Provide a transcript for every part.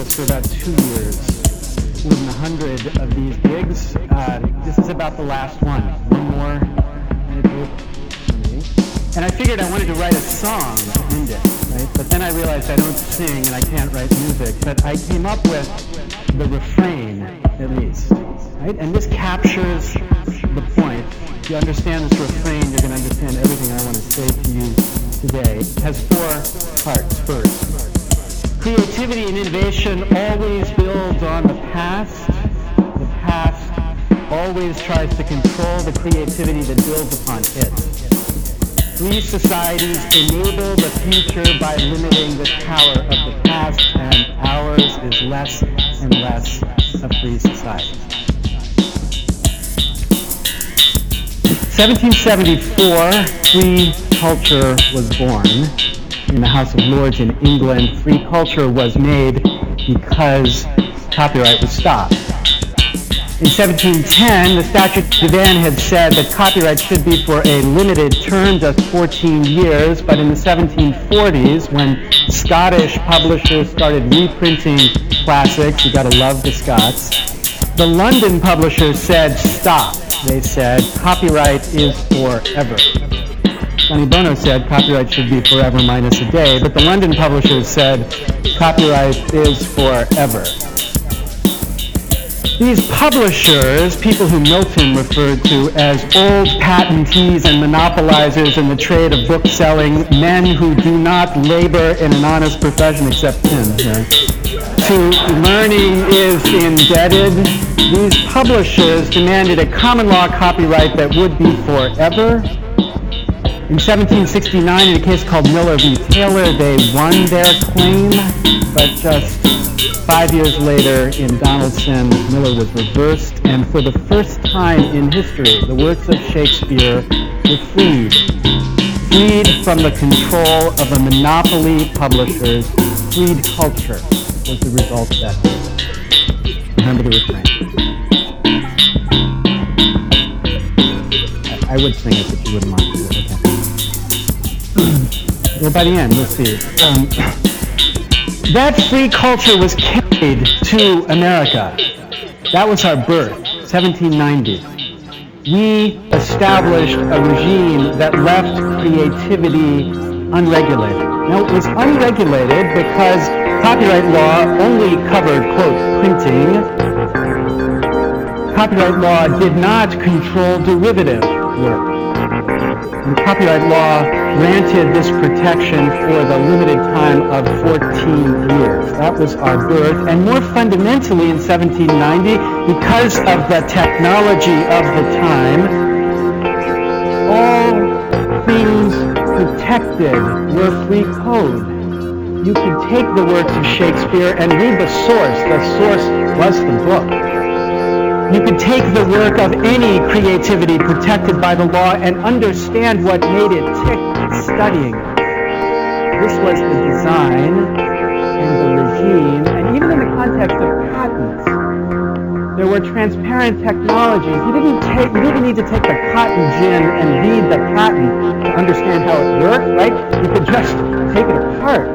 for about 2 years. More than 100 of these gigs. This is about the last one. One more and a group for me. And I figured I wanted to write a song to end it, right? But then I realized I don't sing and I can't write music. But I came up with the refrain, at least, right? And this captures the point. If you understand this refrain, you're going to understand everything I want to say to you today. It has 4 parts. First, creativity and innovation always builds on the past. The past always tries to control the creativity that builds upon it. Free societies enable the future by limiting the power of the past, and ours is less and less a free society. 1774, free culture was born. In the House of Lords in England, free culture was made because copyright was stopped. In 1710, the Statute of Anne had said that copyright should be for a limited term, just 14 years, but in the 1740s, when Scottish publishers started reprinting classics, you gotta love the Scots, the London publishers said, stop. They said, copyright is forever. Sonny Bono said copyright should be forever minus a day, but the London publishers said copyright is forever. These publishers, people who Milton referred to as old patentees and monopolizers in the trade of book selling, men who do not labor in an honest profession except him, to learning is indebted. These publishers demanded a common law copyright that would be forever. In 1769, in a case called Miller v. Taylor, they won their claim, but just 5 years later, in Donaldson, Miller was reversed, and for the first time in history, the works of Shakespeare were freed. Freed from the control of a monopoly publishers. Freed culture was the result of that. Remember the refrain. I would sing it, but you wouldn't mind. Okay. Well, by the end, we'll see. That free culture was carried to America. That was our birth, 1790. We established a regime that left creativity unregulated. Now, it was unregulated because copyright law only covered, quote, printing. Copyright law did not control derivative work. And copyright law granted this protection for the limited time of 14 years. That was our birth. And more fundamentally, in 1790, because of the technology of the time, all things protected were free code. You could take the works of Shakespeare and read the source. The source was the book. You could take the work of any creativity protected by the law and understand what made it tick studying it. This was the design and the regime, and even in the context of patents, there were transparent technologies. You didn't need to take the cotton gin and read the patent to understand how it worked, right? You could just take it apart.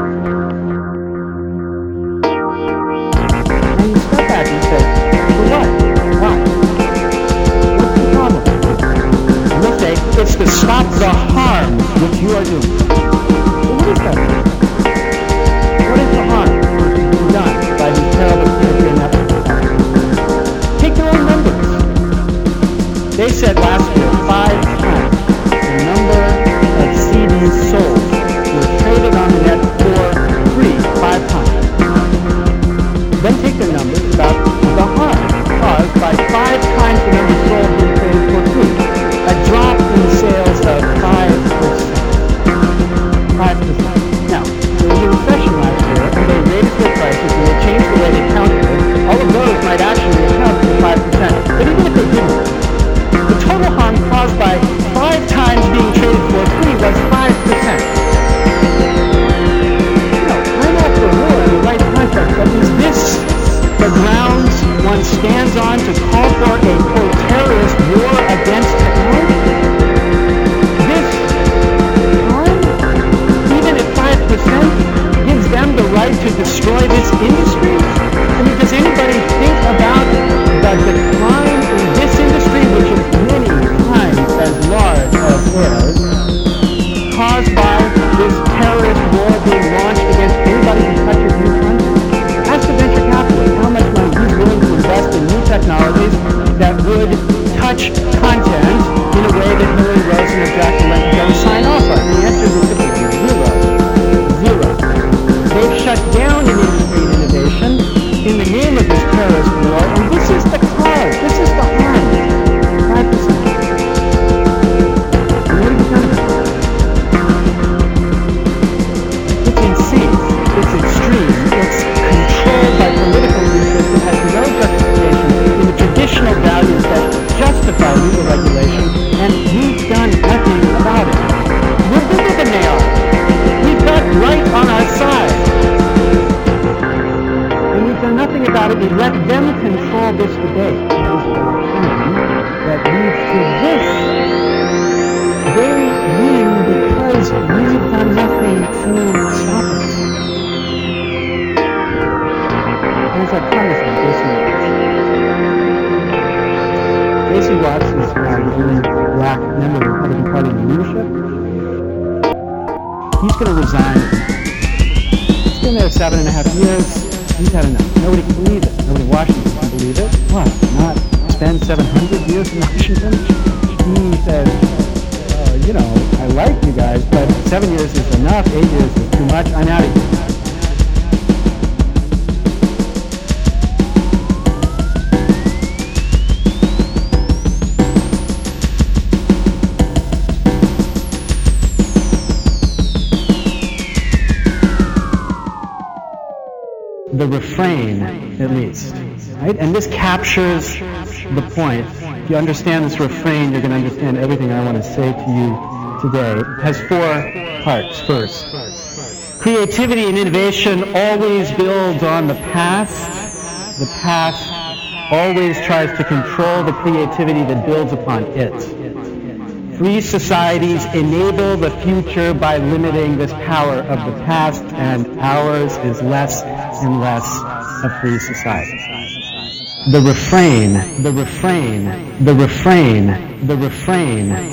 And you step back and say, for what? Why? What's the problem? And they'll say, it's to stop the harm which you are doing. Well, what is that? What is the harm being done by these terrible Shakespeare methods? Take their own numbers. They said last year, 5 times the number of CDs sold were traded on the net for free, 5 times. Then take the numbers about the harm caused by 5 times the number sold being traded for free. A drop in sales of 5%. 5%. Now, there was a recession last year, and they raised their prices, and they changed the way they counted it. All of those might actually account for 5%. But even if they didn't, the total harm caused by 5 times being traded for free was 5%. I'm not for war in the right context, but is this the grounds one stands on to call for a, quote, terrorist war against technology? This harm, even at 5%, gives them the right to destroy this industry? done nothing about it. We let them control this debate. That is the thing that leads to this. They win because we've done nothing to stop it. There's our congressman, J.C. Watts is the only black member of the Republican Party in leadership. He's going to resign. He's been there 7.5 years. He's had enough. Nobody can believe it. Nobody in Washington can believe it. What? Not spend 700 years in Washington? He says, I like you guys, but 7 years is enough. 8 years is too much. I'm out of here. The refrain, at least, right? And this captures the point. If you understand this refrain, you're going to understand everything I want to say to you today. It has 4 parts. First, creativity and innovation always builds on the past. The past always tries to control the creativity that builds upon it. Free societies enable the future by limiting this power of the past, and ours is less and less a free society. The refrain